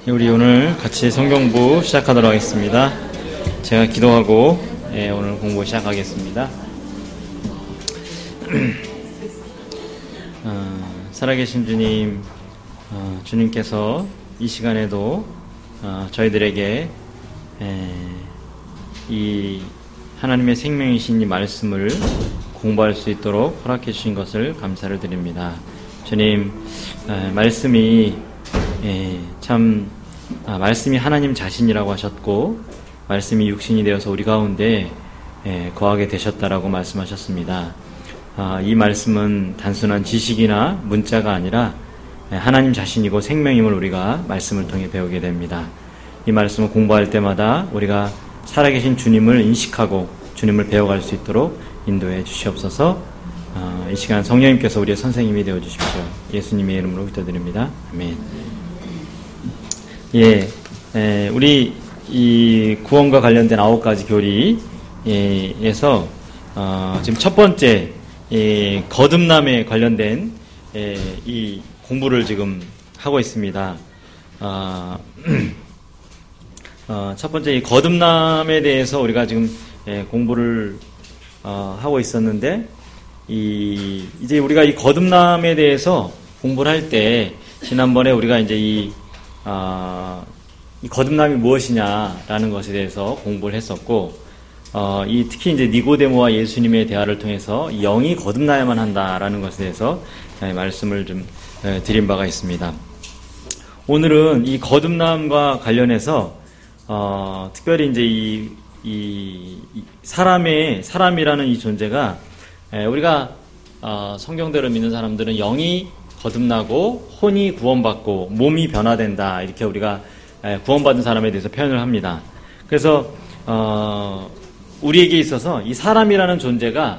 우리 오늘 같이 성경부 시작하도록 하겠습니다. 제가 기도하고 오늘 공부 시작하겠습니다. 살아계신 주님, 주님께서 이 시간에도 저희들에게 이 하나님의 생명이신 이 말씀을 공부할 수 있도록 허락해 주신 것을 감사를 드립니다. 주님, 말씀이 말씀이 하나님 자신이라고 하셨고 말씀이 육신이 되어서 우리 가운데 거하게 되셨다라고 말씀하셨습니다. 이 말씀은 단순한 지식이나 문자가 아니라 하나님 자신이고 생명임을 우리가 말씀을 통해 배우게 됩니다. 이 말씀을 공부할 때마다 우리가 살아계신 주님을 인식하고 주님을 배워갈 수 있도록 인도해 주시옵소서. 이 시간 성령님께서 우리의 선생님이 되어 주십시오. 예수님의 이름으로 기도드립니다. 아멘. 우리 이 구원과 관련된 9가지 교리에서 지금 첫 번째 거듭남에 관련된 이 공부를 지금 하고 있습니다. 첫 번째 이 거듭남에 대해서 우리가 지금 공부를 하고 있었는데 이제 우리가 이 거듭남에 대해서 공부를 할 때 지난번에 우리가 이제 이 거듭남이 무엇이냐라는 것에 대해서 공부를 했었고, 특히 이제 니고데모와 예수님의 대화를 통해서 영이 거듭나야만 한다라는 것에 대해서 말씀을 좀 드린 바가 있습니다. 오늘은 이 거듭남과 관련해서 특별히 이제 이 사람이라는 이 존재가 우리가 성경대로 믿는 사람들은 영이 거듭나고 혼이 구원받고 몸이 변화된다, 이렇게 우리가 구원받은 사람에 대해서 표현을 합니다. 그래서 우리에게 있어서 이 사람이라는 존재가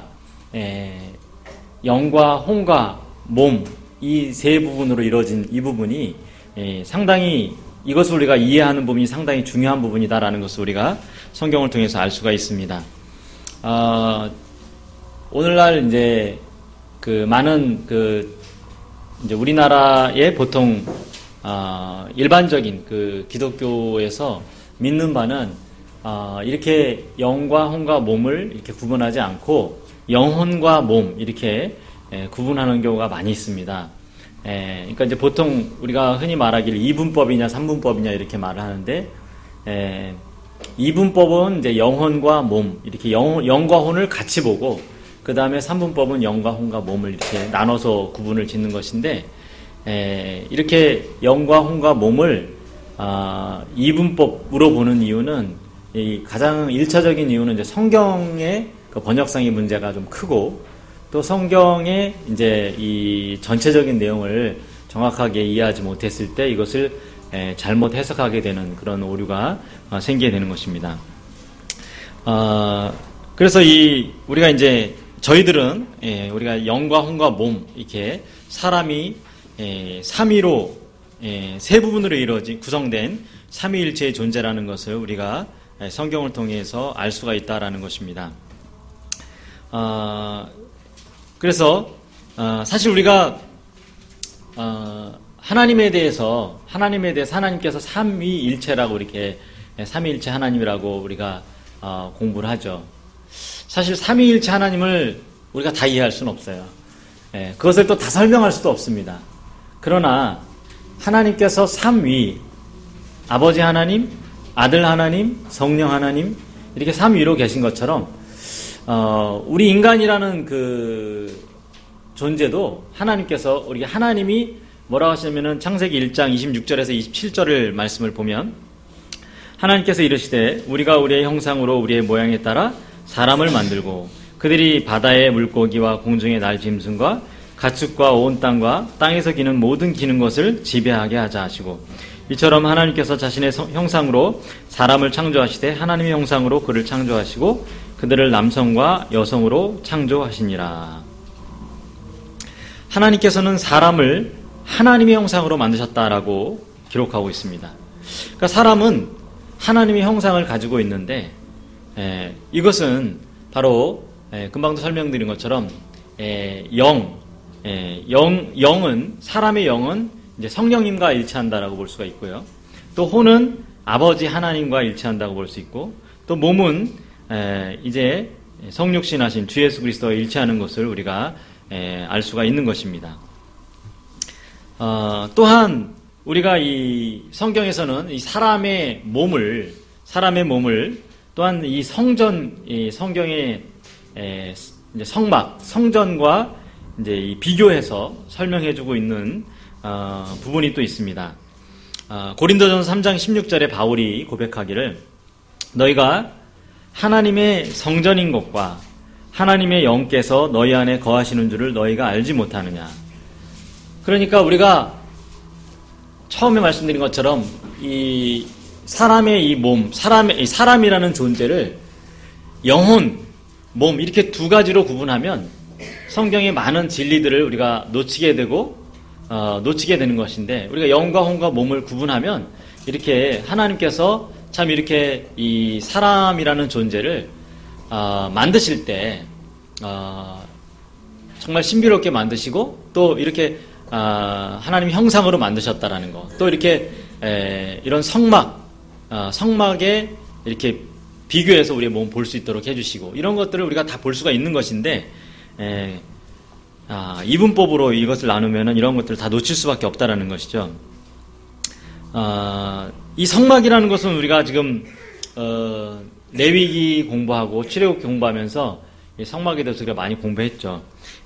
영과 혼과 몸, 이 세 부분으로 이루어진 이 부분이 상당히, 이것을 우리가 이해하는 부분이 상당히 중요한 부분이다라는 것을 우리가 성경을 통해서 알 수가 있습니다. 오늘날 이제 많은 이제 우리나라의 보통 일반적인 기독교에서 믿는 바는 이렇게 영과 혼과 몸을 이렇게 구분하지 않고 영혼과 몸 이렇게 구분하는 경우가 많이 있습니다. 그러니까 이제 보통 우리가 흔히 말하기를 이분법이냐 삼분법이냐 이렇게 말을 하는데, 이분법은 이제 영혼과 몸 이렇게 영과 혼을 같이 보고, 그 다음에 삼분법은 영과 혼과 몸을 이렇게 나눠서 구분을 짓는 것인데, 이렇게 영과 혼과 몸을 이분법으로 보는 이유는, 가장 1차적인 이유는 이제 성경의 번역상의 문제가 좀 크고, 또 성경의 이제 이 전체적인 내용을 정확하게 이해하지 못했을 때 이것을 잘못 해석하게 되는 그런 오류가 생기게 되는 것입니다. 그래서 우리가 이제 저희들은 우리가 영과 혼과 몸 이렇게 사람이 삼위로 세 부분으로 구성된 삼위일체의 존재라는 것을 우리가 성경을 통해서 알 수가 있다라는 것입니다. 그래서 사실 우리가 하나님에 대해서 하나님께서 삼위일체라고 이렇게 삼위일체 하나님이라고 우리가 공부를 하죠. 사실 삼위일체 하나님을 우리가 다 이해할 수는 없어요. 그것을 또 다 설명할 수도 없습니다. 그러나 하나님께서 삼위, 아버지 하나님, 아들 하나님, 성령 하나님 이렇게 삼위로 계신 것처럼 우리 인간이라는 존재도 하나님께서, 우리 하나님이 뭐라고 하시냐면은 창세기 1장 26절에서 27절을 말씀을 보면 하나님께서 이르시되 우리가 우리의 형상으로 우리의 모양에 따라 사람을 만들고 그들이 바다의 물고기와 공중의 날 짐승과 가축과 온 땅과 땅에서 기는 모든 기는 것을 지배하게 하자 하시고, 이처럼 하나님께서 자신의 형상으로 사람을 창조하시되 하나님의 형상으로 그를 창조하시고 그들을 남성과 여성으로 창조하시니라. 하나님께서는 사람을 하나님의 형상으로 만드셨다라고 기록하고 있습니다. 그러니까 사람은 하나님의 형상을 가지고 있는데, 이것은 바로 금방도 설명드린 것처럼 영은, 사람의 영은 이제 성령님과 일치한다라고 볼 수가 있고요. 또 혼은 아버지 하나님과 일치한다고 볼 수 있고, 또 몸은 이제 성육신하신 주 예수 그리스도와 일치하는 것을 우리가 알 수가 있는 것입니다. 또한 우리가 이 성경에서는 이 사람의 몸을 또한 이 성경의 이제 성전과 이제 이 비교해서 설명해주고 있는 부분이 또 있습니다. 고린도전서 3장 16절에 바울이 고백하기를 너희가 하나님의 성전인 것과 하나님의 영께서 너희 안에 거하시는 줄을 너희가 알지 못하느냐. 그러니까 우리가 처음에 말씀드린 것처럼 이 사람의 이 몸, 사람이라는 존재를 영혼, 몸 이렇게 두 가지로 구분하면 성경의 많은 진리들을 우리가 놓치게 되는 것인데, 우리가 영과 혼과 몸을 구분하면 이렇게 하나님께서 참 이렇게 이 사람이라는 존재를 만드실 때 정말 신비롭게 만드시고 또 이렇게 하나님 형상으로 만드셨다라는 거, 또 이렇게 이런 성막에 이렇게 비교해서 우리의 몸 볼 수 있도록 해주시고, 이런 것들을 우리가 다 볼 수가 있는 것인데 이분법으로 이것을 나누면은 이런 것들을 다 놓칠 수밖에 없다라는 것이죠. 이 성막이라는 것은 우리가 지금 레위기 공부하고 출애굽기 공부하면서 이 성막에 대해서 우리가 많이 공부했죠.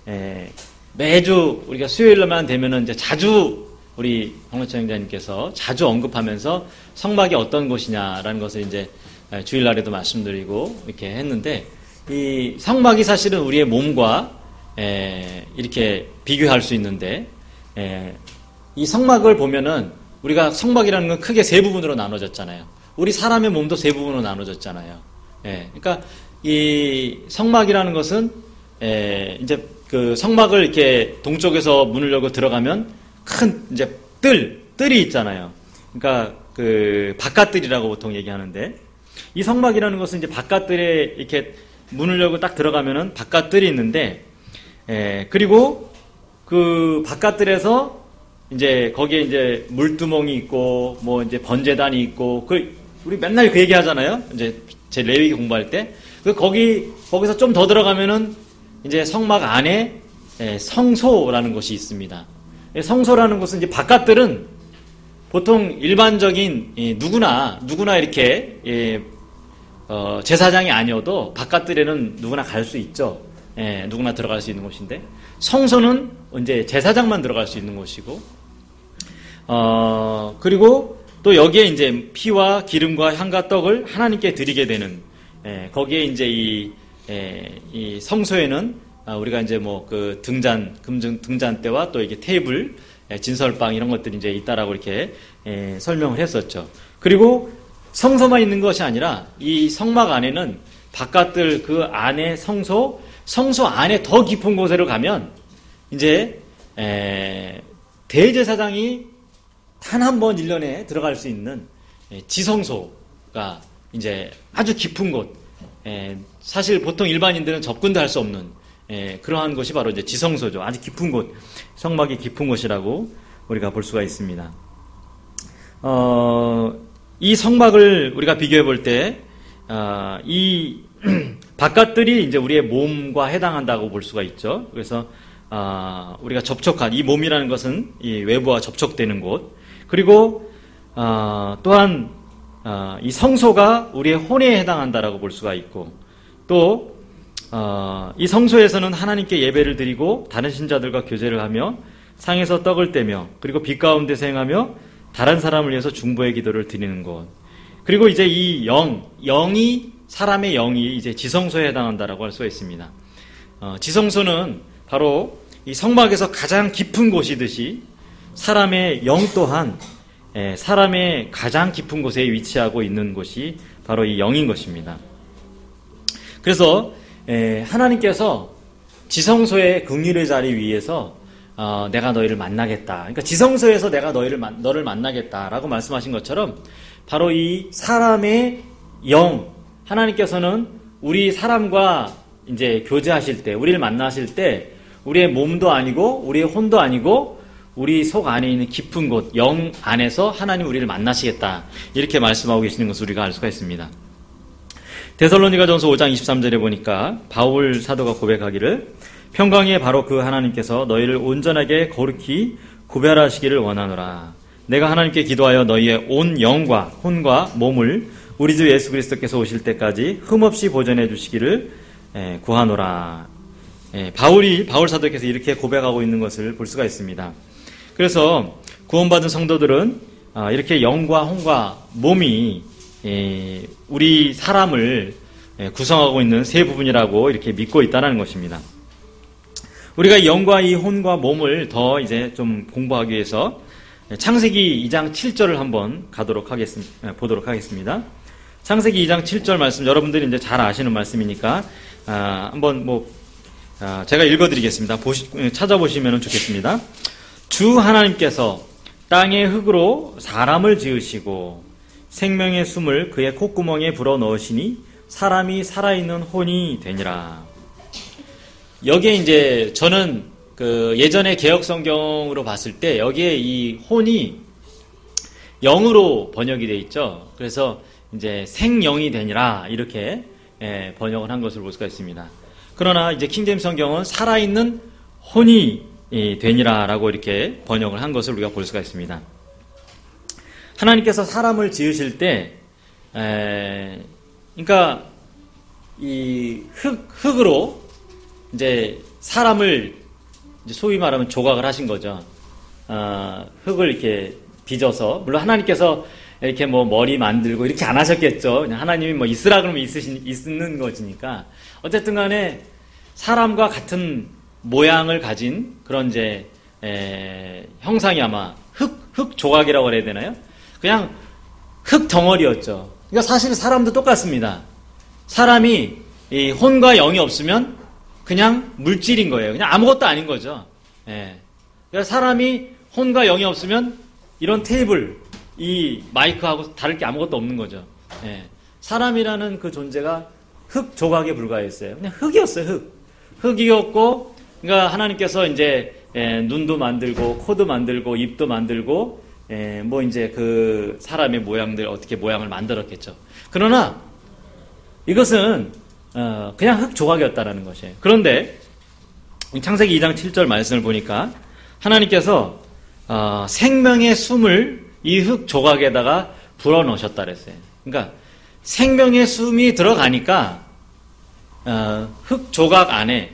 매주 우리가 수요일만 되면은 이제 자주 우리 박노천 형제님께서 자주 언급하면서 성막이 어떤 곳이냐라는 것을 이제 주일날에도 말씀드리고 이렇게 했는데, 이 성막이 사실은 우리의 몸과 이렇게 비교할 수 있는데, 이 성막을 보면은 우리가 성막이라는 건 크게 세 부분으로 나눠졌잖아요. 우리 사람의 몸도 세 부분으로 나눠졌잖아요. 그러니까 이 성막이라는 것은 이제 그 성막을 이렇게 동쪽에서 문을 열고 들어가면 큰 이제 뜰이 있잖아요. 그러니까 그 바깥뜰이라고 보통 얘기하는데, 이 성막이라는 것은 이제 바깥뜰에 이렇게 문을 열고 딱 들어가면은 바깥뜰이 있는데, 그리고 그 바깥뜰에서 이제 거기에 이제 물두멍이 있고 뭐 이제 번제단이 있고, 우리 맨날 그 얘기 하잖아요. 이제 제 레위기 공부할 때. 거기서 좀 더 들어가면은 이제 성막 안에 성소라는 곳이 있습니다. 성소라는 곳은 이제 바깥들은 보통 일반적인 누구나 이렇게 제사장이 아니어도 바깥들에는 누구나 갈 수 있죠. 누구나 들어갈 수 있는 곳인데, 성소는 이제 제사장만 들어갈 수 있는 곳이고, 그리고 또 여기에 이제 피와 기름과 향과 떡을 하나님께 드리게 되는, 거기에 이제 이 성소에는 우리가 이제 뭐 그 등잔대와 또 이게 테이블, 진설방 이런 것들이 이제 있다라고 이렇게 설명을 했었죠. 그리고 성소만 있는 것이 아니라 이 성막 안에는 바깥들 그 안에 성소 안에 더 깊은 곳으로 가면 이제 대제사장이 단 한 번 1년에 들어갈 수 있는 지성소가 이제 아주 깊은 곳, 사실 보통 일반인들은 접근도 할 수 없는 그러한 곳이 바로 이제 지성소죠. 아주 깊은 곳, 성막이 깊은 곳이라고 우리가 볼 수가 있습니다. 이 성막을 우리가 비교해 볼 때, 이 바깥들이 이제 우리의 몸과 해당한다고 볼 수가 있죠. 그래서 우리가 접촉한 이 몸이라는 것은 이 외부와 접촉되는 곳, 그리고 또한 이 성소가 우리의 혼에 해당한다라고 볼 수가 있고, 또 이 성소에서는 하나님께 예배를 드리고 다른 신자들과 교제를 하며 상에서 떡을 떼며, 그리고 빛 가운데서 행하며 다른 사람을 위해서 중보의 기도를 드리는 곳, 그리고 이제 이 사람의 영이 이제 지성소에 해당한다라고 할 수가 있습니다. 지성소는 바로 이 성막에서 가장 깊은 곳이듯이 사람의 영 또한 사람의 가장 깊은 곳에 위치하고 있는 곳이 바로 이 영인 것입니다. 그래서 하나님께서 지성소의 긍휼의 자리 위에서 내가 너희를 만나겠다. 그러니까 지성소에서 내가 너를 만나겠다라고 말씀하신 것처럼 바로 이 사람의 영, 하나님께서는 우리 사람과 이제 교제하실 때, 우리를 만나실 때 우리의 몸도 아니고 우리의 혼도 아니고 우리 속 안에 있는 깊은 곳, 영 안에서 하나님 우리를 만나시겠다. 이렇게 말씀하고 계시는 것을 우리가 알 수가 있습니다. 데살로니가전서 5장 23절에 보니까 바울 사도가 고백하기를 평강의 바로 그 하나님께서 너희를 온전하게 거룩히 구별하시기를 원하노라. 내가 하나님께 기도하여 너희의 온 영과 혼과 몸을 우리 주 예수 그리스도께서 오실 때까지 흠없이 보존해 주시기를 구하노라. 바울 사도께서 이렇게 고백하고 있는 것을 볼 수가 있습니다. 그래서 구원받은 성도들은 이렇게 영과 혼과 몸이 우리 사람을 구성하고 있는 세 부분이라고 이렇게 믿고 있다는 것입니다. 우리가 이 영과 이 혼과 몸을 더 이제 좀 공부하기 위해서 창세기 2장 7절을 한번 보도록 하겠습니다. 창세기 2장 7절 말씀 여러분들이 이제 잘 아시는 말씀이니까 한번 제가 읽어드리겠습니다. 찾아보시면 좋겠습니다. 주 하나님께서 땅의 흙으로 사람을 지으시고 생명의 숨을 그의 콧구멍에 불어 넣으시니 사람이 살아있는 혼이 되니라. 여기에 이제 저는 예전에 개역 성경으로 봤을 때 여기에 이 혼이 영으로 번역이 돼 있죠. 그래서 이제 생영이 되니라 이렇게 번역을 한 것을 볼 수가 있습니다. 그러나 이제 킹제임스 성경은 살아있는 혼이 되니라라고 이렇게 번역을 한 것을 우리가 볼 수가 있습니다. 하나님께서 사람을 지으실 때, 그러니까 이 흙으로 이제 사람을 이제 소위 말하면 조각을 하신 거죠. 흙을 이렇게 빚어서 물론 하나님께서 이렇게 뭐 머리 만들고 이렇게 안 하셨겠죠. 그냥 하나님이 뭐 있으라 그러면 있는 것이니까 어쨌든 간에 사람과 같은 모양을 가진 그런 이제 형상이 아마 흙 조각이라고 그래야 되나요? 그냥 흙 덩어리였죠. 그러니까 사실 사람도 똑같습니다. 사람이 이 혼과 영이 없으면 그냥 물질인 거예요. 그냥 아무것도 아닌 거죠. 그러니까 사람이 혼과 영이 없으면 이런 테이블, 이 마이크하고 다를 게 아무것도 없는 거죠. 사람이라는 그 존재가 흙 조각에 불과했어요. 그냥 흙이었어요. 흙이었고, 그러니까 하나님께서 이제 눈도 만들고 코도 만들고 입도 만들고 뭐 이제 그 사람의 모양들 어떻게 모양을 만들었겠죠. 그러나 이것은 그냥 흙 조각이었다라는 것이에요. 그런데 창세기 2장 7절 말씀을 보니까 하나님께서 생명의 숨을 이 흙 조각에다가 불어넣으셨다 그랬어요. 그러니까 생명의 숨이 들어가니까 흙 조각 안에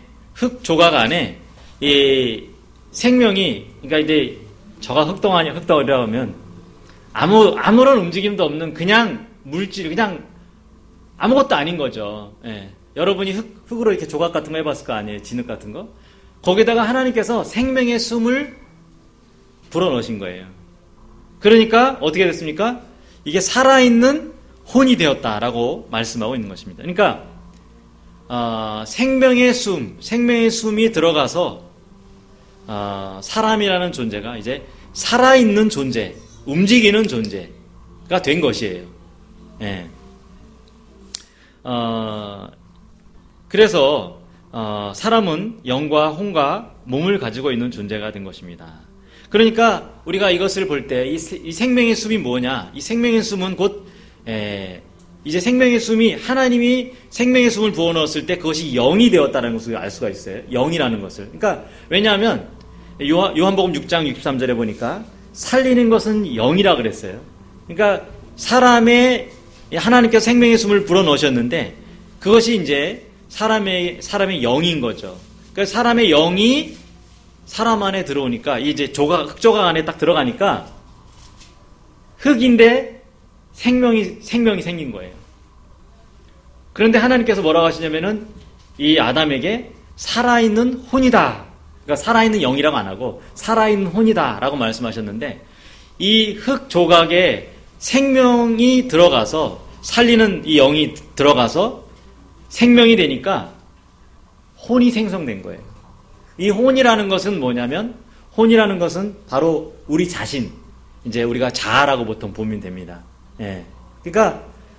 이 생명이, 그러니까 이제 저가 흙덩어리라고 하면 아무런 움직임도 없는 그냥 물질, 그냥 아무것도 아닌 거죠. 여러분이 흙으로 이렇게 조각 같은 거 해봤을 거 아니에요? 진흙 같은 거? 거기다가 하나님께서 생명의 숨을 불어넣으신 거예요. 그러니까 어떻게 됐습니까? 이게 살아있는 혼이 되었다라고 말씀하고 있는 것입니다. 그러니까 생명의 숨이 들어가서 사람이라는 존재가 이제 살아있는 존재, 움직이는 존재가 된 것이에요. 그래서 사람은 영과 혼과 몸을 가지고 있는 존재가 된 것입니다. 그러니까 우리가 이것을 볼 때 이 생명의 숨이 뭐냐? 이 생명의 숨은 곧 이제 생명의 숨이 하나님이 생명의 숨을 부어 넣었을 때 그것이 영이 되었다는 것을 알 수가 있어요. 영이라는 것을. 그러니까 왜냐하면 요한복음 6장 63절에 보니까 살리는 것은 영이라 그랬어요. 그러니까 하나님께서 생명의 숨을 불어 넣으셨는데 그것이 이제 사람의 영인 거죠. 그러니까 사람의 영이 사람 안에 들어오니까 이제 흙조각 안에 딱 들어가니까 흙인데 생명이 생긴 거예요. 그런데 하나님께서 뭐라고 하시냐면은 이 아담에게 살아있는 혼이다. 그러니까 살아있는 영이라고 안 하고 살아있는 혼이다 라고 말씀하셨는데 이 흙 조각에 생명이 들어가서 살리는 이 영이 들어가서 생명이 되니까 혼이 생성된 거예요. 이 혼이라는 것은 뭐냐면 혼이라는 것은 바로 우리 자신, 이제 우리가 자아라고 보통 보면 됩니다. 그러니까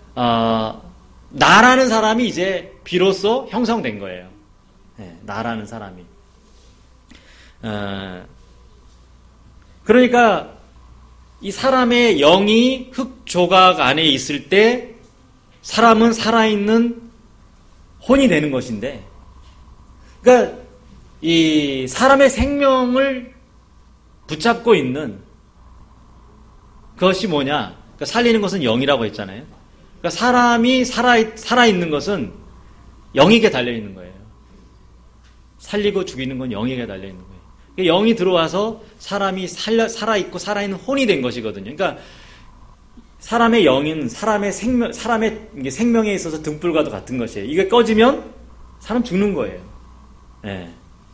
나라는 사람이 이제 비로소 형성된 거예요. 나라는 사람이. 그러니까 이 사람의 영이 흙 조각 안에 있을 때 사람은 살아있는 혼이 되는 것인데, 그러니까 이 사람의 생명을 붙잡고 있는 그것이 뭐냐? 그러니까 살리는 것은 영이라고 했잖아요. 그러니까 사람이 살아있는 것은 영에게 달려있는 거예요. 살리고 죽이는 건 영에게 달려있는 거예요. 그러니까 영이 들어와서 사람이 살아있고 살아있는 혼이 된 것이거든요. 그러니까 사람의 영은 사람의 생명에 있어서 등불과도 같은 것이에요. 이게 꺼지면 사람 죽는 거예요. 네.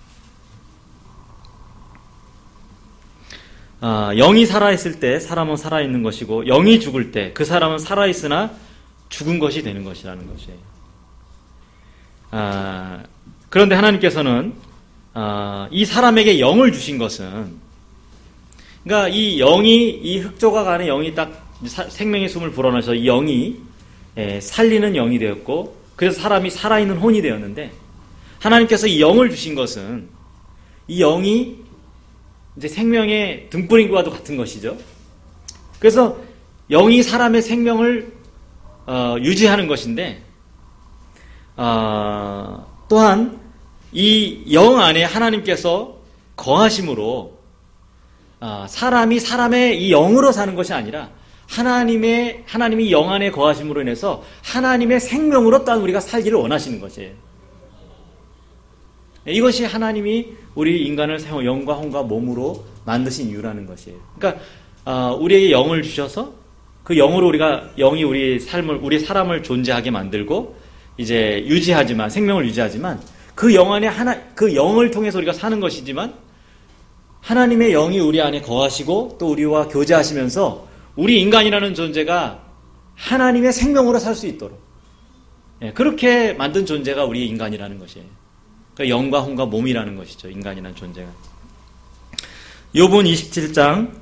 영이 살아있을 때 사람은 살아있는 것이고, 영이 죽을 때 그 사람은 살아있으나 죽은 것이 되는 것이라는 것이에요. 그런데 하나님께서는 이 사람에게 영을 주신 것은, 그러니까 이 영이, 이 흙조각 안에 영이 딱 생명의 숨을 불어넣어서 이 영이 살리는 영이 되었고, 그래서 사람이 살아있는 혼이 되었는데, 하나님께서 이 영을 주신 것은 이 영이 이제 생명의 등불인과도 같은 것이죠. 그래서 영이 사람의 생명을 유지하는 것인데, 또한 이 영 안에 하나님께서 거하심으로 사람이 사람의 이 영으로 사는 것이 아니라 하나님이 영 안에 거하심으로 인해서 하나님의 생명으로 또한 우리가 살기를 원하시는 것이에요. 이것이 하나님이 우리 인간을 영과 혼과 몸으로 만드신 이유라는 것이에요. 그러니까 우리에게 영을 주셔서 그 영으로 영이 우리 사람을 존재하게 만들고 이제 유지하지만, 생명을 유지하지만, 그 영 안에 그 영을 통해서 우리가 사는 것이지만, 하나님의 영이 우리 안에 거하시고 또 우리와 교제하시면서 우리 인간이라는 존재가 하나님의 생명으로 살 수 있도록, 그렇게 만든 존재가 우리 인간이라는 것이에요. 그러니까 영과 혼과 몸이라는 것이죠. 인간이라는 존재가. 욥기 27장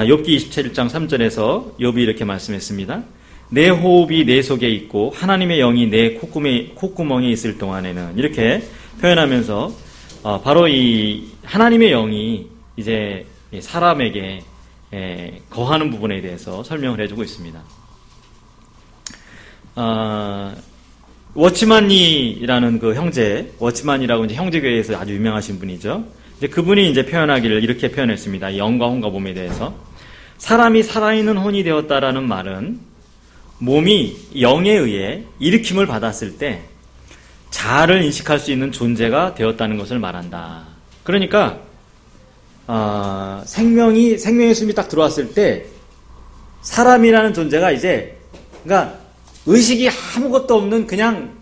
3절에서 욥이 이렇게 말씀했습니다. 내 호흡이 내 속에 있고 하나님의 영이 내 콧구멍에 있을 동안에는, 이렇게 표현하면서 바로 이 하나님의 영이 이제 사람에게 거하는 부분에 대해서 설명을 해주고 있습니다. 워치만이라는 그 워치만이라고 이제 형제교회에서 아주 유명하신 분이죠. 이제 그분이 이제 표현하기를 이렇게 표현했습니다. 영과 혼과 몸에 대해서. 사람이 살아있는 혼이 되었다라는 말은 몸이 영에 의해 일으킴을 받았을 때 자아를 인식할 수 있는 존재가 되었다는 것을 말한다. 그러니까 생명의 숨이 딱 들어왔을 때 사람이라는 존재가 이제, 그러니까 의식이 아무것도 없는 그냥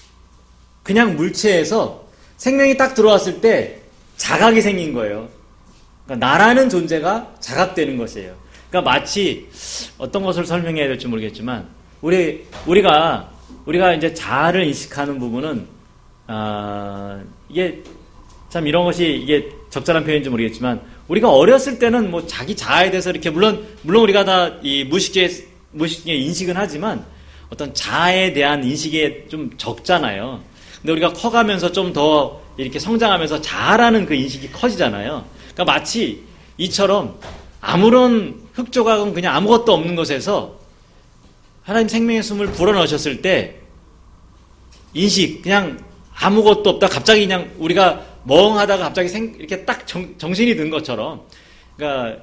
물체에서 생명이 딱 들어왔을 때 자각이 생긴 거예요. 그러니까 나라는 존재가 자각되는 것이에요. 그러니까 마치 어떤 것을 설명해야 될지 모르겠지만, 우리가 이제 자아를 인식하는 부분은, 이게 참 이런 것이 이게 적절한 표현인지 모르겠지만, 우리가 어렸을 때는 뭐 자기 자아에 대해서 이렇게 물론 우리가 다 이 무의식에 인식은 하지만 어떤 자아에 대한 인식이 좀 적잖아요. 근데 우리가 커가면서 좀 더 이렇게 성장하면서 자아라는 그 인식이 커지잖아요. 그러니까 마치 이처럼 아무런 흙조각은 그냥 아무것도 없는 것에서 하나님 생명의 숨을 불어넣으셨을 때 인식, 그냥 아무것도 없다, 갑자기 그냥 우리가 멍하다가 갑자기 이렇게 딱 정신이 든 것처럼, 그러니까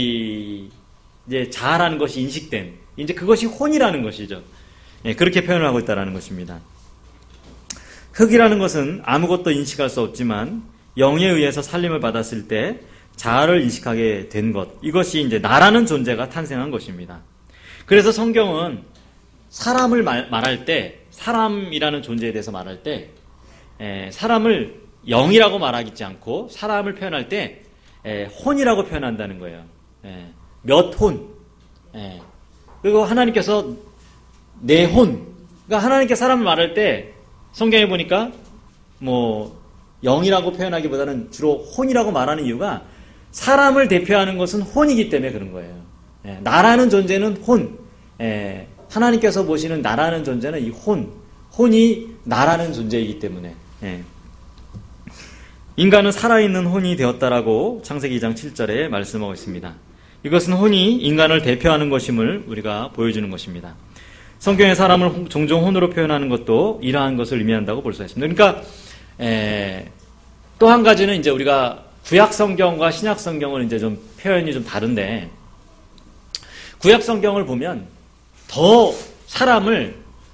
이제 자아라는 것이 인식된, 이제 그것이 혼이라는 것이죠. 그렇게 표현을 하고 있다는 것입니다. 흙이라는 것은 아무것도 인식할 수 없지만 영에 의해서 살림을 받았을 때 자아를 인식하게 된 것, 이것이 이제 나라는 존재가 탄생한 것입니다. 그래서 성경은 사람을 말할 때, 사람이라는 존재에 대해서 말할 때 사람을 영이라고 말하지 않고 사람을 표현할 때 혼이라고 표현한다는 거예요. 몇 혼. 그리고 하나님께서 내 혼. 그러니까 하나님께 사람을 말할 때 성경에 보니까 뭐 영이라고 표현하기보다는 주로 혼이라고 말하는 이유가 사람을 대표하는 것은 혼이기 때문에 그런 거예요. 나라는 존재는 혼. 하나님께서 보시는 나라는 존재는 이 혼이 나라는 존재이기 때문에. 인간은 살아있는 혼이 되었다라고 창세기 2장 7절에 말씀하고 있습니다. 이것은 혼이 인간을 대표하는 것임을 우리가 보여주는 것입니다. 성경의 사람을 종종 혼으로 표현하는 것도 이러한 것을 의미한다고 볼 수 있습니다. 그러니까 또 한 가지는 이제 우리가 구약 성경과 신약 성경을 이제 좀 표현이 좀 다른데, 구약 성경을 보면 더 사람에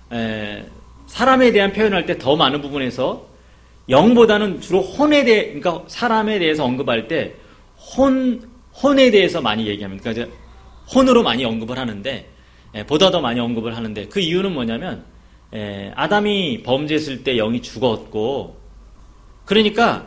대한 표현할 때 더 많은 부분에서 영보다는 주로 혼에 대해, 그러니까 사람에 대해서 언급할 때 혼에 대해서 많이 얘기합니다. 그러니까 이제 혼으로 많이 언급을 하는데, 보다 더 많이 언급을 하는데, 그 이유는 뭐냐면 아담이 범죄했을 때 영이 죽었고, 그러니까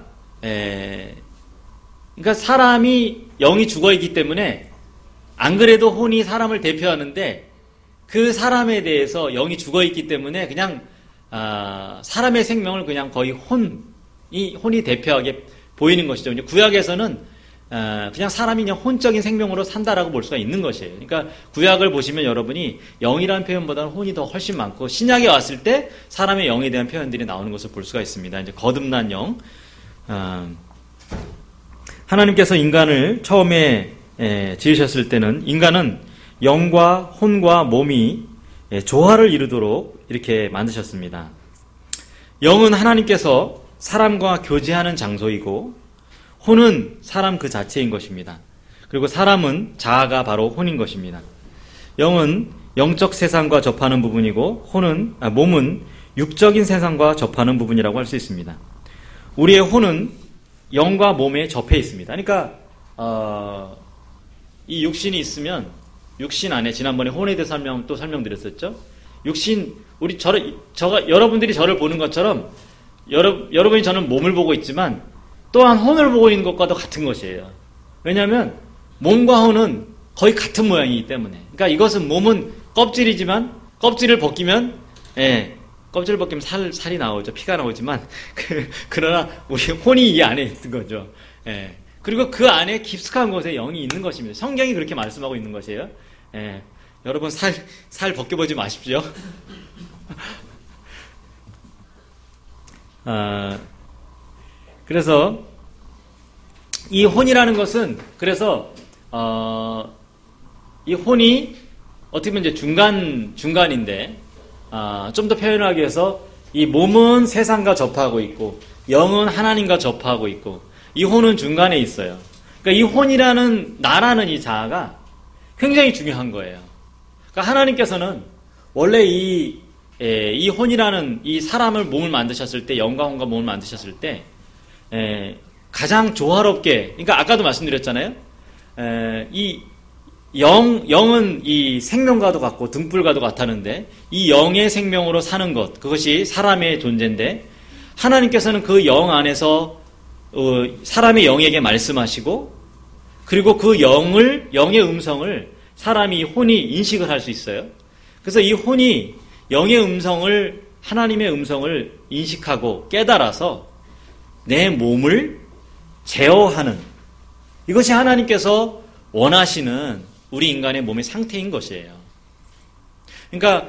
사람이 영이 죽어있기 때문에 안 그래도 혼이 사람을 대표하는데, 그 사람에 대해서 영이 죽어있기 때문에 그냥 사람의 생명을 그냥 거의 혼이 대표하게 보이는 것이죠. 구약에서는 그냥 사람이 그냥 혼적인 생명으로 산다라고 볼 수가 있는 것이에요. 그러니까 구약을 보시면 여러분이 영이라는 표현보다는 혼이 더 훨씬 많고, 신약에 왔을 때 사람의 영에 대한 표현들이 나오는 것을 볼 수가 있습니다. 이제 거듭난 영. 하나님께서 인간을 처음에 지으셨을 때는 인간은 영과 혼과 몸이 조화를 이루도록 이렇게 만드셨습니다. 영은 하나님께서 사람과 교제하는 장소이고, 혼은 사람 그 자체인 것입니다. 그리고 사람은 자아가 바로 혼인 것입니다. 영은 영적 세상과 접하는 부분이고, 몸은 육적인 세상과 접하는 부분이라고 할 수 있습니다. 우리의 혼은 영과 몸에 접해 있습니다. 그러니까 이 육신이 있으면, 육신 안에, 지난번에 혼에 대해서 설명드렸었죠. 육신, 여러분들이 저를 보는 것처럼 여러분이 저는 몸을 보고 있지만 또한 혼을 보고 있는 것과도 같은 것이에요. 왜냐하면 몸과 혼은 거의 같은 모양이기 때문에. 그러니까 이것은, 몸은 껍질이지만 껍질을 벗기면 껍질을 벗기면 살이 나오죠. 피가 나오지만 그러나 우리 혼이 이 안에 있는 거죠. 그리고 그 안에 깊숙한 곳에 영이 있는 것입니다. 성경이 그렇게 말씀하고 있는 것이에요. 여러분 살 벗겨보지 마십시오. 그래서 이 혼이라는 것은, 그래서 이 혼이 어떻게 보면 이제 중간인데, 좀 더 표현하기 위해서 이 몸은 세상과 접하고 있고 영은 하나님과 접하고 있고, 이 혼은 중간에 있어요. 그러니까 이 혼이라는, 나라는 이 자아가 굉장히 중요한 거예요. 그러니까 하나님께서는 원래 이 혼이라는 이 사람을, 몸을 만드셨을 때, 영과 혼과 몸을 만드셨을 때 가장 조화롭게, 그러니까 아까도 말씀드렸잖아요. 이 영은 이 생명과도 같고 등불과도 같았는데, 이 영의 생명으로 사는 것, 그것이 사람의 존재인데, 하나님께서는 그 영 안에서 사람의 영에게 말씀하시고, 그리고 그 영의 음성을 사람이, 혼이 인식을 할 수 있어요. 그래서 이 혼이 영의 음성을, 하나님의 음성을 인식하고 깨달아서 내 몸을 제어하는, 이것이 하나님께서 원하시는 우리 인간의 몸의 상태인 것이에요. 그러니까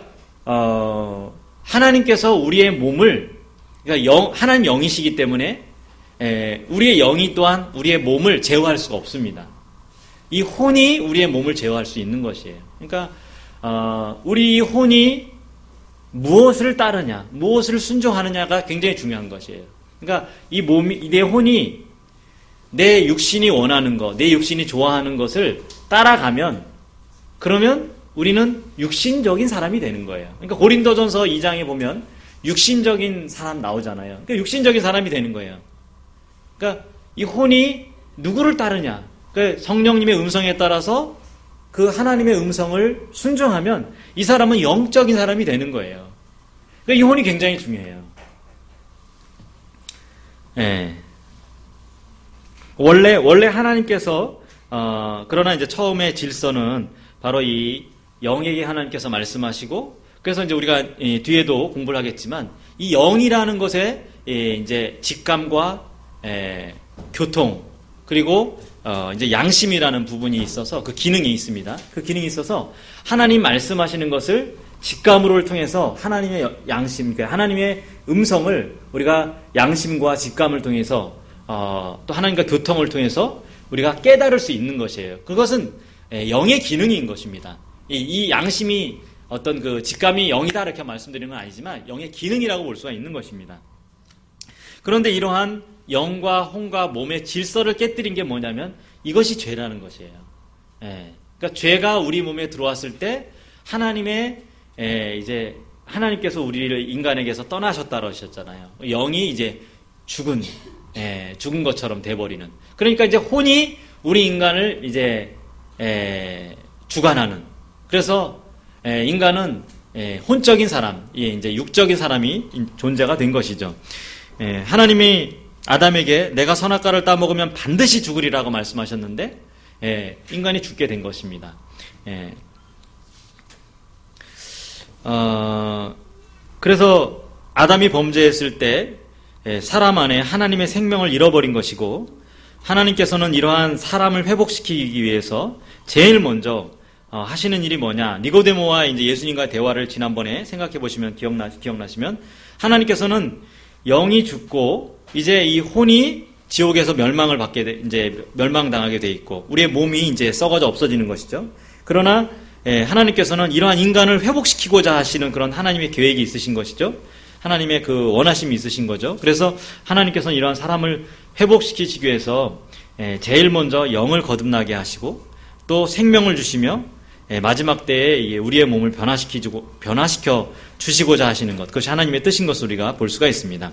하나님께서 우리의 몸을, 그러니까 하나님 영이시기 때문에 우리의 영이 또한 우리의 몸을 제어할 수가 없습니다. 이 혼이 우리의 몸을 제어할 수 있는 것이에요. 그러니까 우리 혼이 무엇을 따르냐, 무엇을 순종하느냐가 굉장히 중요한 것이에요. 그러니까 내 혼이 내 육신이 원하는 것, 내 육신이 좋아하는 것을 따라가면, 그러면 우리는 육신적인 사람이 되는 거예요. 그러니까 고린도전서 2장에 보면 육신적인 사람 나오잖아요. 그러니까 육신적인 사람이 되는 거예요. 그러니까 이 혼이 누구를 따르냐, 그러니까 성령님의 음성에 따라서 그 하나님의 음성을 순종하면 이 사람은 영적인 사람이 되는 거예요. 그러니까 이 혼이 굉장히 중요해요. 원래 하나님께서 그러나 이제 처음에 질서는 바로 이 영에게 하나님께서 말씀하시고, 그래서 이제 우리가 뒤에도 공부를 하겠지만, 이 영이라는 것에 이제 직감과 교통, 그리고 이제 양심이라는 부분이 있어서, 그 기능이 있습니다. 그 기능이 있어서 하나님 말씀하시는 것을 직감으로를 통해서 하나님의 양심, 그러니까 하나님의 음성을 우리가 양심과 직감을 통해서 또 하나님과 교통을 통해서 우리가 깨달을 수 있는 것이에요. 그것은 영의 기능인 것입니다. 이 양심이 어떤 그 직감이 영이다 이렇게 말씀드리는 건 아니지만 영의 기능이라고 볼 수가 있는 것입니다. 그런데 이러한 영과 혼과 몸의 질서를 깨뜨린 게 뭐냐면 이것이 죄라는 것이에요. 그러니까 죄가 우리 몸에 들어왔을 때 하나님의 이제 하나님께서 우리를 인간에게서 떠나셨다 그러셨잖아요. 영이 이제 죽은 것처럼 돼버리는. 그러니까 이제 혼이 우리 인간을 이제 주관하는. 그래서 인간은 혼적인 사람, 이제 육적인 사람이 존재가 된 것이죠. 하나님이 아담에게 내가 선악과를 따먹으면 반드시 죽으리라고 말씀하셨는데 인간이 죽게 된 것입니다. 그래서 아담이 범죄했을 때 사람 안에 하나님의 생명을 잃어버린 것이고 하나님께서는 이러한 사람을 회복시키기 위해서 제일 먼저 하시는 일이 뭐냐? 니고데모와 이제 예수님과의 대화를 지난번에 생각해 보시면 기억나시면 하나님께서는 영이 죽고 이제 이 혼이 지옥에서 멸망당하게 돼 있고 우리의 몸이 이제 썩어져 없어지는 것이죠. 그러나 하나님께서는 이러한 인간을 회복시키고자 하시는 그런 하나님의 계획이 있으신 것이죠. 하나님의 그 원하심이 있으신 거죠. 그래서 하나님께서는 이러한 사람을 회복시키시기 위해서 제일 먼저 영을 거듭나게 하시고 또 생명을 주시며 마지막 때에 우리의 몸을 변화시켜 주시고자 하시는 것, 그것이 하나님의 뜻인 것을 우리가 볼 수가 있습니다.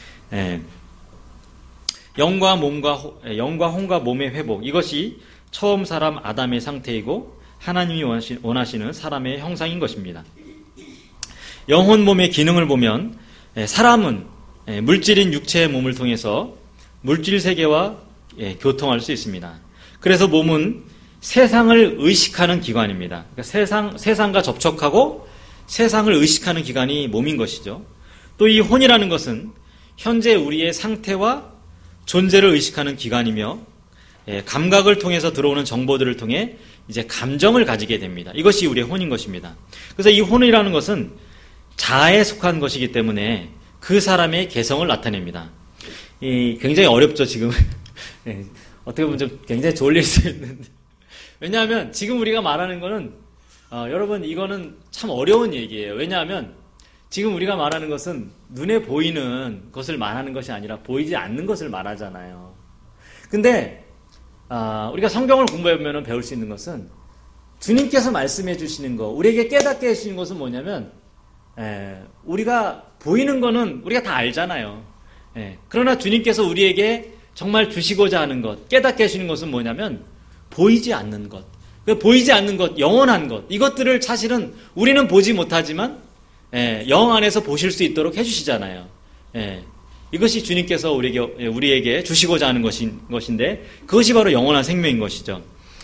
영과 혼과 몸의 회복, 이것이 처음 사람 아담의 상태이고 하나님이 원하시는 사람의 형상인 것입니다. 영혼 몸의 기능을 보면 사람은 물질인 육체의 몸을 통해서 물질 세계와 교통할 수 있습니다. 그래서 몸은 세상을 의식하는 기관입니다. 그러니까 세상과 접촉하고 세상을 의식하는 기관이 몸인 것이죠. 또 이 혼이라는 것은 현재 우리의 상태와 존재를 의식하는 기관이며 감각을 통해서 들어오는 정보들을 통해 이제 감정을 가지게 됩니다. 이것이 우리의 혼인 것입니다. 그래서 이 혼이라는 것은 자아에 속한 것이기 때문에 그 사람의 개성을 나타냅니다. 굉장히 어렵죠, 지금. 어떻게 보면 좀 굉장히 졸릴 수 있는데. 왜냐하면 지금 우리가 말하는 거는 여러분 이거는 참 어려운 얘기예요. 왜냐하면 지금 우리가 말하는 것은 눈에 보이는 것을 말하는 것이 아니라 보이지 않는 것을 말하잖아요. 근데 우리가 성경을 공부해보면 배울 수 있는 것은 주님께서 말씀해 주시는 것, 우리에게 깨닫게 해주시는 것은 뭐냐면 우리가 보이는 거는 우리가 다 알잖아요. 그러나 주님께서 우리에게 정말 주시고자 하는 것, 깨닫게 해주시는 것은 뭐냐면 보이지 않는 것, 보이지 않는 것, 영원한 것, 이것들을 사실은 우리는 보지 못하지만 영 안에서 보실 수 있도록 해주시잖아요. 이것이 주님께서 우리에게 주시고자 하는 것인데 그것이 바로 영원한 생명인 것이죠.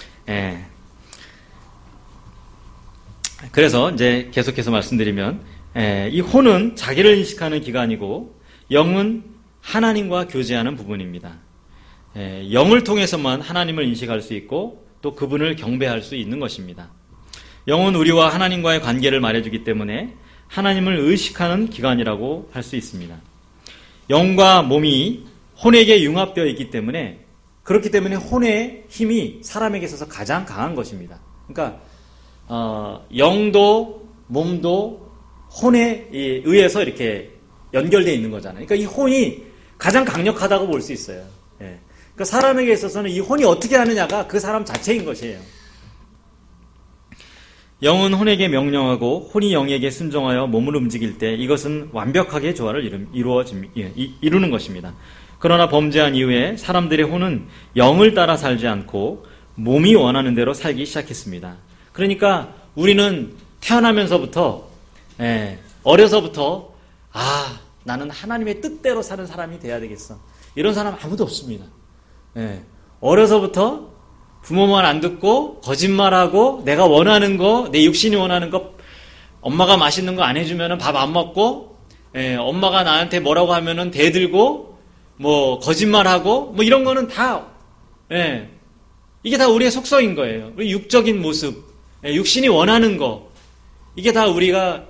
그래서 이제 계속해서 말씀드리면 이 혼은 자기를 인식하는 기관이고 영은 하나님과 교제하는 부분입니다. 영을 통해서만 하나님을 인식할 수 있고 또 그분을 경배할 수 있는 것입니다. 영은 우리와 하나님과의 관계를 말해주기 때문에 하나님을 의식하는 기관이라고 할 수 있습니다. 영과 몸이 혼에게 융합되어 있기 때문에 그렇기 때문에 혼의 힘이 사람에게 있어서 가장 강한 것입니다. 그러니까 영도 몸도 혼에 의해서 이렇게 연결되어 있는 거잖아요. 그러니까 이 혼이 가장 강력하다고 볼 수 있어요. 그러니까 사람에게 있어서는 이 혼이 어떻게 하느냐가 그 사람 자체인 것이에요. 영은 혼에게 명령하고 혼이 영에게 순종하여 몸을 움직일 때 이것은 완벽하게 조화를 이루는 것입니다. 그러나 범죄한 이후에 사람들의 혼은 영을 따라 살지 않고 몸이 원하는 대로 살기 시작했습니다. 그러니까 우리는 태어나면서부터 어려서부터 나는 하나님의 뜻대로 사는 사람이 돼야 되겠어. 이런 사람 아무도 없습니다. 어려서부터 부모 말 안 듣고 거짓말하고 내가 원하는 거, 내 육신이 원하는 거, 엄마가 맛있는 거 안 해주면 밥 안 먹고, 엄마가 나한테 뭐라고 하면은 대들고, 뭐 거짓말하고, 뭐 이런 거는 다, 이게 다 우리의 속성인 거예요. 우리 육적인 모습, 육신이 원하는 거, 이게 다 우리가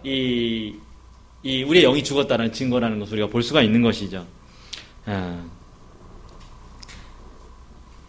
우리의 영이 죽었다는 증거라는 것을 우리가 볼 수가 있는 것이죠.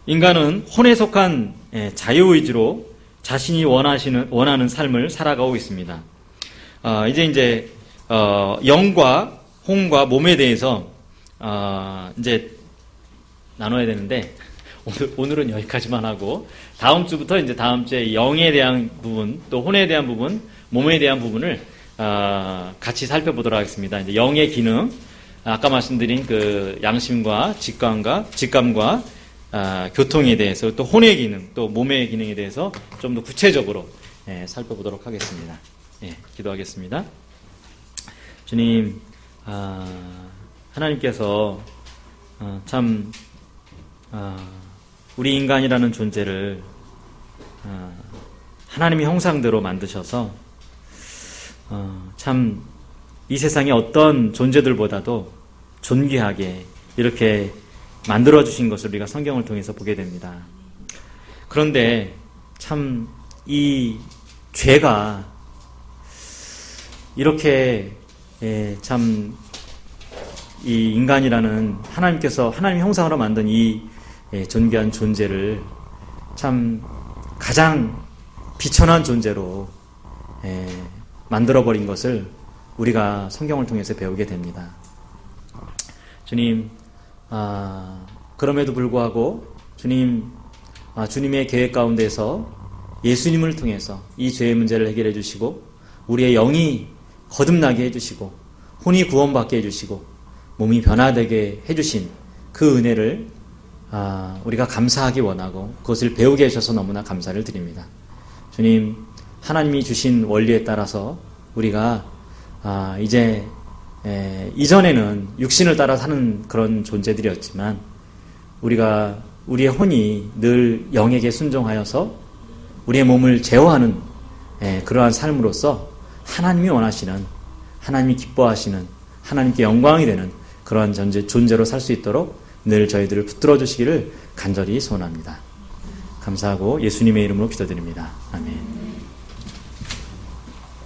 인간은 혼에 속한 자유의지로 자신이 원하는 삶을 살아가고 있습니다. 이제 영과 혼과 몸에 대해서 이제 나눠야 되는데 오늘은 여기까지만 하고 다음 주부터 이제 다음 주에 영에 대한 부분, 또 혼에 대한 부분, 몸에 대한 부분을 같이 살펴보도록 하겠습니다. 이제 영의 기능, 아까 말씀드린 그 양심과 직감과 교통에 대해서, 또 혼의 기능, 또 몸의 기능에 대해서 좀 더 구체적으로 살펴보도록 하겠습니다. 기도하겠습니다. 주님, 하나님께서 참 우리 인간이라는 존재를 하나님의 형상대로 만드셔서 참 이 세상의 어떤 존재들보다도 존귀하게 이렇게 만들어주신 것을 우리가 성경을 통해서 보게 됩니다. 그런데 참 이 죄가 이렇게 참 이 인간이라는 하나님께서 하나님의 형상으로 만든 이 존귀한 존재를 참 가장 비천한 존재로 만들어버린 것을 우리가 성경을 통해서 배우게 됩니다. 주님, 그럼에도 불구하고 주님의 계획 가운데서 예수님을 통해서 이 죄의 문제를 해결해 주시고 우리의 영이 거듭나게 해주시고 혼이 구원받게 해주시고 몸이 변화되게 해주신 그 은혜를 우리가 감사하기 원하고 그것을 배우게 해주셔서 너무나 감사를 드립니다. 주님, 하나님이 주신 원리에 따라서 우리가 이제 이전에는 육신을 따라 사는 그런 존재들이었지만 우리의 혼이 늘 영에게 순종하여서 우리의 몸을 제어하는 그러한 삶으로서 하나님이 원하시는, 하나님이 기뻐하시는, 하나님께 영광이 되는 그러한 존재로 살 수 있도록 늘 저희들을 붙들어 주시기를 간절히 소원합니다. 감사하고 예수님의 이름으로 기도드립니다. 아멘.